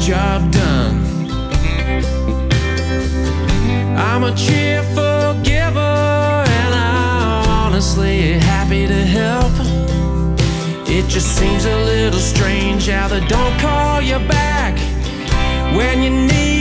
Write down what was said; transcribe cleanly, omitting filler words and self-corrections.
job done. I'm a cheerful giver, and I'm honestly happy to help. It just seems a little strange how they don't call you back when you need